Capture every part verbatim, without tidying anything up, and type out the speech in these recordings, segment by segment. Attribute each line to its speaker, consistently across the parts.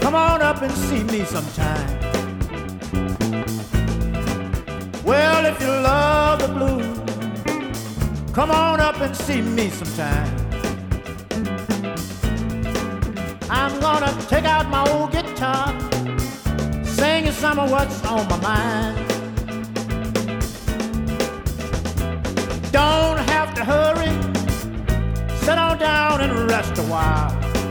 Speaker 1: Come on up and see me sometime. Well, if you love the blues, come on up and see me sometime. I'm gonna take out my old guitar, sing you some of what's on my mind. Don't have to hurry, sit on down and rest a while.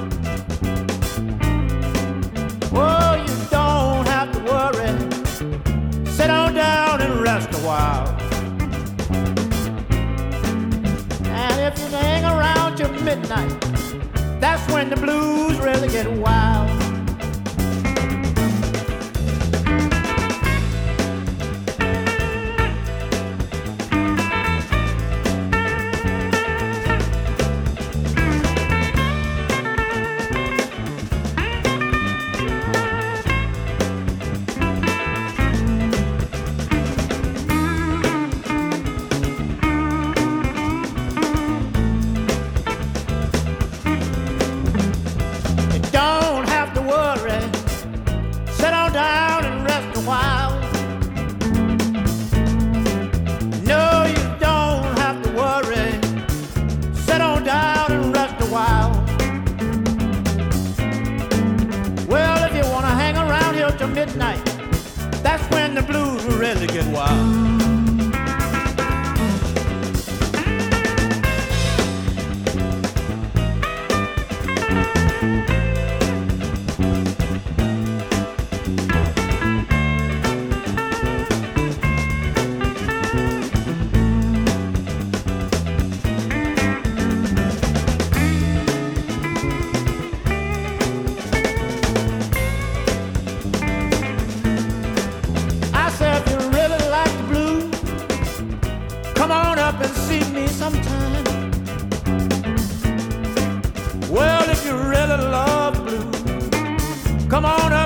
Speaker 1: Oh, you don't have to worry, sit on down and rest a while. And if you hang around till midnight, that's when the blues really get wild. Midnight, that's when the blues will really get wild. Come on up and see me sometime. Well, if you really love blues, come on up.